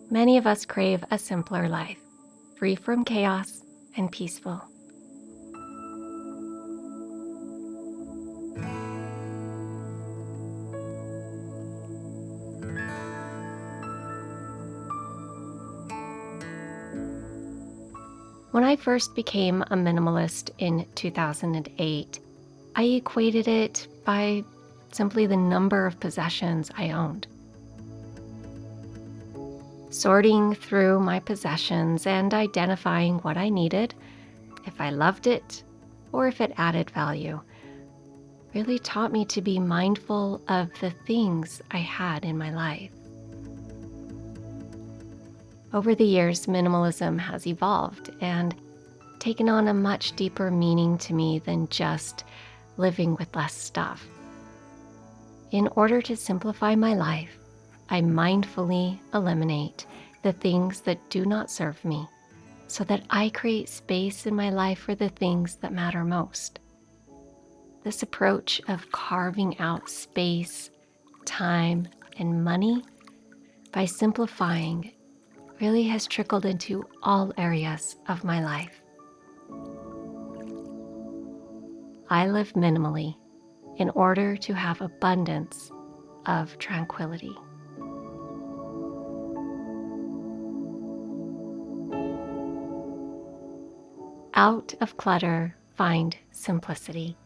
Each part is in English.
Many of us crave a simpler life, free from chaos and peaceful. When I first became a minimalist in 2008, I equated it by simply the number of possessions I owned. Sorting through my possessions and identifying what I needed, if I loved it, or if it added value, really taught me to be mindful of the things I had in my life. Over the years, minimalism has evolved and taken on a much deeper meaning to me than just living with less stuff. In order to simplify my life, I mindfully eliminate the things that do not serve me so that I create space in my life for the things that matter most. This approach of carving out space, time, and money by simplifying really has trickled into all areas of my life. I live minimally in order to have abundance of tranquility. Out of clutter, find simplicity.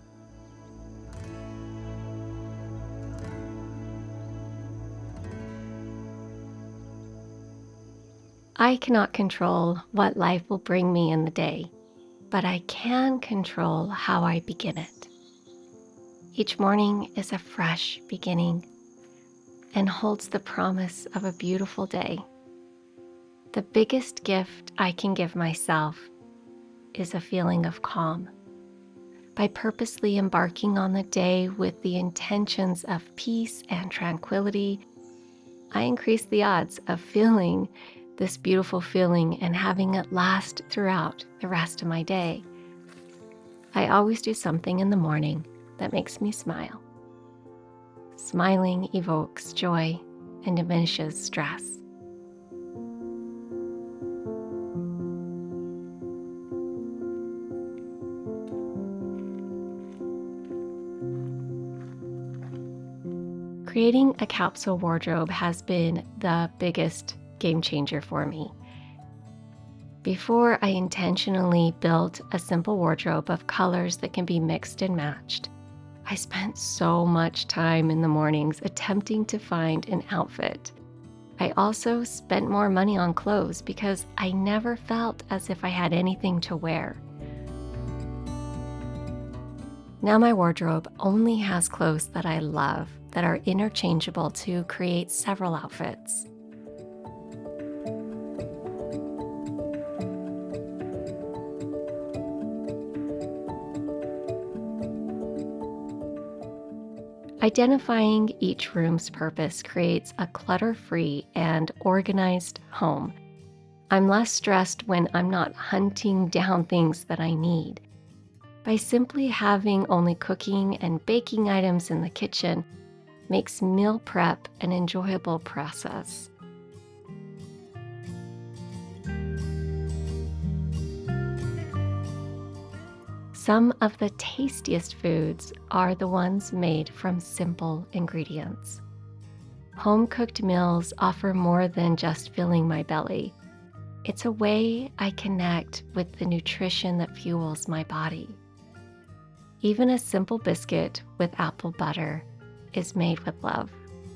I cannot control what life will bring me in the day, but I can control how I begin it. Each morning is a fresh beginning and holds the promise of a beautiful day. The biggest gift I can give myself is a feeling of calm. By purposely embarking on the day with the intentions of peace and tranquility, I increase the odds of feeling this beautiful feeling and having it last throughout the rest of my day. I always do something in the morning that makes me smile. Smiling evokes joy and diminishes stress. Creating a capsule wardrobe has been the biggest game changer for me. Before I intentionally built a simple wardrobe of colors that can be mixed and matched, I spent so much time in the mornings attempting to find an outfit. I also spent more money on clothes because I never felt as if I had anything to wear. Now my wardrobe only has clothes that I love that are interchangeable to create several outfits. Identifying each room's purpose creates a clutter-free and organized home. I'm less stressed when I'm not hunting down things that I need. By simply having only cooking and baking items in the kitchen makes meal prep an enjoyable process. Some of the tastiest foods are the ones made from simple ingredients. Home-cooked meals offer more than just filling my belly. It's a way I connect with the nutrition that fuels my body. Even a simple biscuit with apple butter is made with love.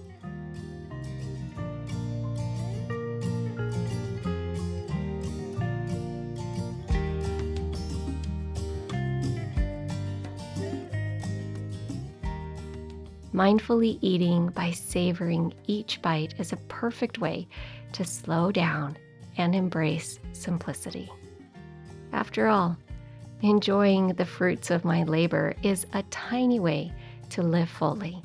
Mindfully eating by savoring each bite is a perfect way to slow down and embrace simplicity. After all, enjoying the fruits of my labor is a tiny way to live fully.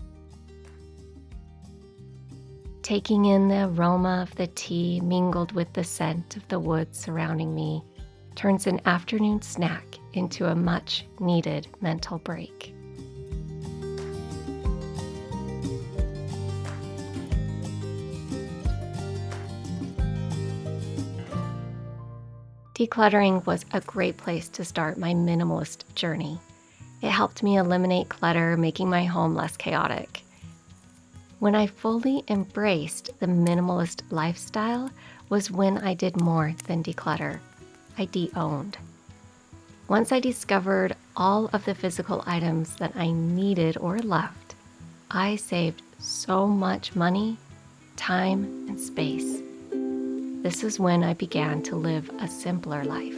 Taking in the aroma of the tea mingled with the scent of the woods surrounding me turns an afternoon snack into a much-needed mental break. Decluttering was a great place to start my minimalist journey. It helped me eliminate clutter, making my home less chaotic. When I fully embraced the minimalist lifestyle was when I did more than declutter. I de-owned. Once I discovered all of the physical items that I needed or loved, I saved so much money, time, and space. This is when I began to live a simpler life.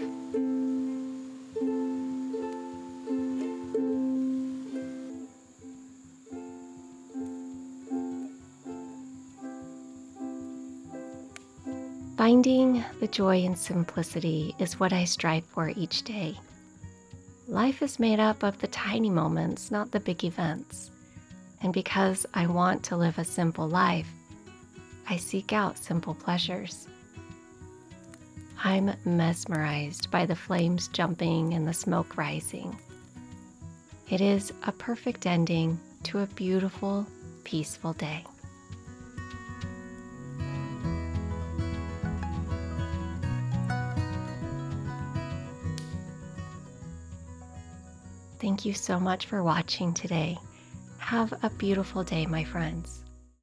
Finding the joy in simplicity is what I strive for each day. Life is made up of the tiny moments, not the big events. And because I want to live a simple life, I seek out simple pleasures. I'm mesmerized by the flames jumping and the smoke rising. It is a perfect ending to a beautiful, peaceful day. Thank you so much for watching today. Have a beautiful day, my friends.